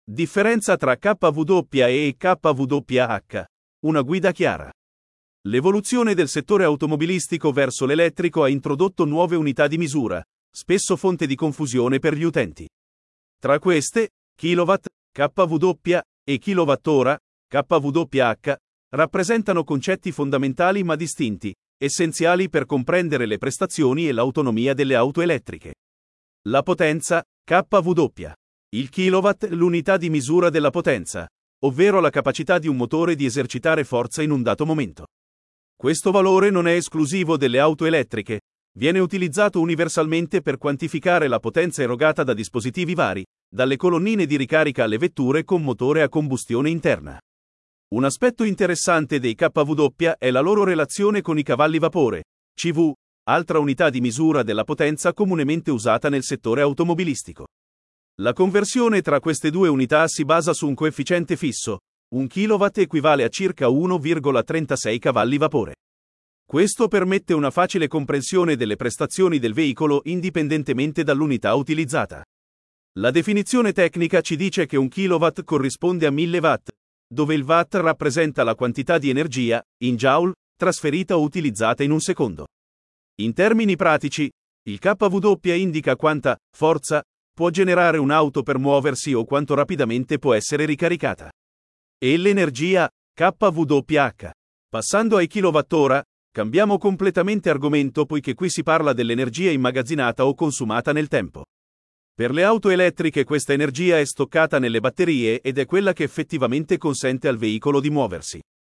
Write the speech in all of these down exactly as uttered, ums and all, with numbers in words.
Differenza tra K W e K W H. Una guida chiara. L'evoluzione del settore automobilistico verso l'elettrico ha introdotto nuove unità di misura, spesso fonte di confusione per gli utenti. Tra queste, kilowatt, K W, e kilowattora, K W H, rappresentano concetti fondamentali ma distinti, essenziali per comprendere le prestazioni e l'autonomia delle auto elettriche. La potenza, K W. Il kilowatt, l'unità di misura della potenza, ovvero la capacità di un motore di esercitare forza in un dato momento. Questo valore non è esclusivo delle auto elettriche, viene utilizzato universalmente per quantificare la potenza erogata da dispositivi vari, dalle colonnine di ricarica alle vetture con motore a combustione interna. Un aspetto interessante dei K W è la loro relazione con i cavalli vapore, C V, altra unità di misura della potenza comunemente usata nel settore automobilistico. La conversione tra queste due unità si basa su un coefficiente fisso, un kilowatt equivale a circa uno virgola trentasei cavalli vapore. Questo permette una facile comprensione delle prestazioni del veicolo indipendentemente dall'unità utilizzata. La definizione tecnica ci dice che un kilowatt corrisponde a mille watt, dove il watt rappresenta la quantità di energia, in joule, trasferita o utilizzata in un secondo. In termini pratici, il K W indica quanta forza può generare un'auto per muoversi o quanto rapidamente può essere ricaricata. E l'energia, K W H. Passando ai kilowattora, cambiamo completamente argomento poiché qui si parla dell'energia immagazzinata o consumata nel tempo. Per le auto elettriche questa energia è stoccata nelle batterie ed è quella che effettivamente consente al veicolo di muoversi.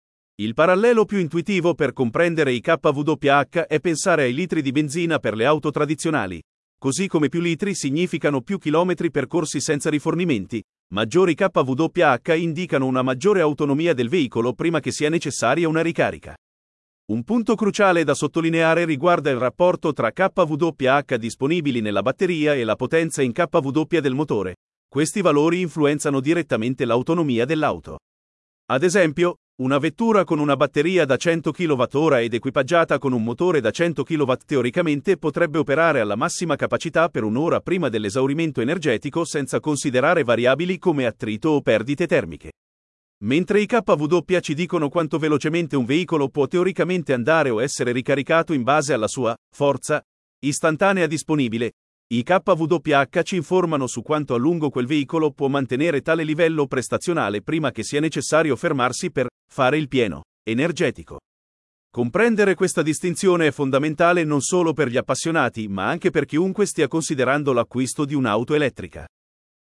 Il parallelo più intuitivo per comprendere i K W H è pensare ai litri di benzina per le auto tradizionali. Così come più litri significano più chilometri percorsi senza rifornimenti, maggiori K W H indicano una maggiore autonomia del veicolo prima che sia necessaria una ricarica. Un punto cruciale da sottolineare riguarda il rapporto tra K W H disponibili nella batteria e la potenza in K W del motore. Questi valori influenzano direttamente l'autonomia dell'auto. Ad esempio, una vettura con una batteria da cento chilowattora ed equipaggiata con un motore da cento chilowatt teoricamente potrebbe operare alla massima capacità per un'ora prima dell'esaurimento energetico senza considerare variabili come attrito o perdite termiche. Mentre i K W ci dicono quanto velocemente un veicolo può teoricamente andare o essere ricaricato in base alla sua forza istantanea disponibile, i K W H ci informano su quanto a lungo quel veicolo può mantenere tale livello prestazionale prima che sia necessario fermarsi per fare il pieno energetico. Comprendere questa distinzione è fondamentale non solo per gli appassionati, ma anche per chiunque stia considerando l'acquisto di un'auto elettrica.